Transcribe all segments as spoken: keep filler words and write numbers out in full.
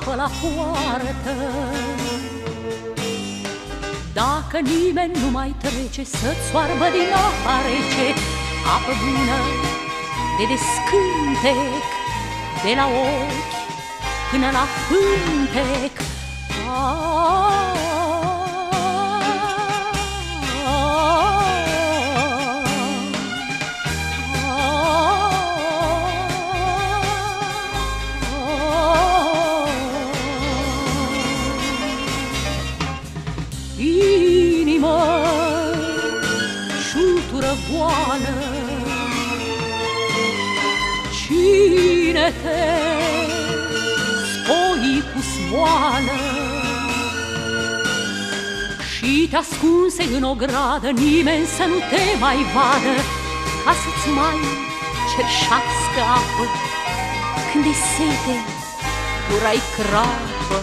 apă la poartă. Dacă nimeni nu mai trece să-ți soarbă din apa rece, apă bună de descântec, de la ochi până la pântec. Inimă șutură boală, cine te spoi cu smoală și te ascunse în o gradă, nimeni să nu te mai vadă, ca să-ți mai cerșească apă când e sete, gura-i crapă.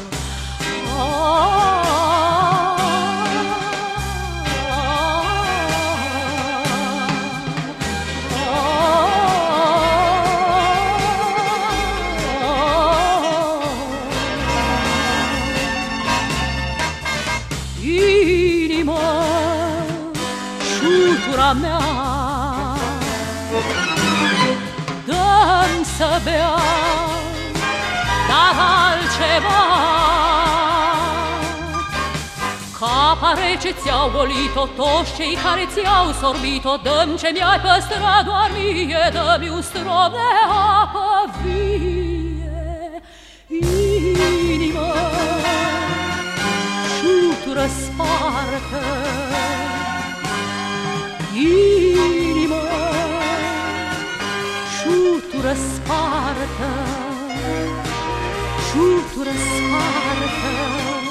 Inimă șutura mea, dă-mi să bea, dar altceva. Capa rece ți-au golit-o toți cei care ți-au sorbit-o, dă-mi ce mi-ai păstrat doar mie, dă-mi un strop de apă vie. Inimă șutură spartă, inimă șutură spartă, șutură spartă.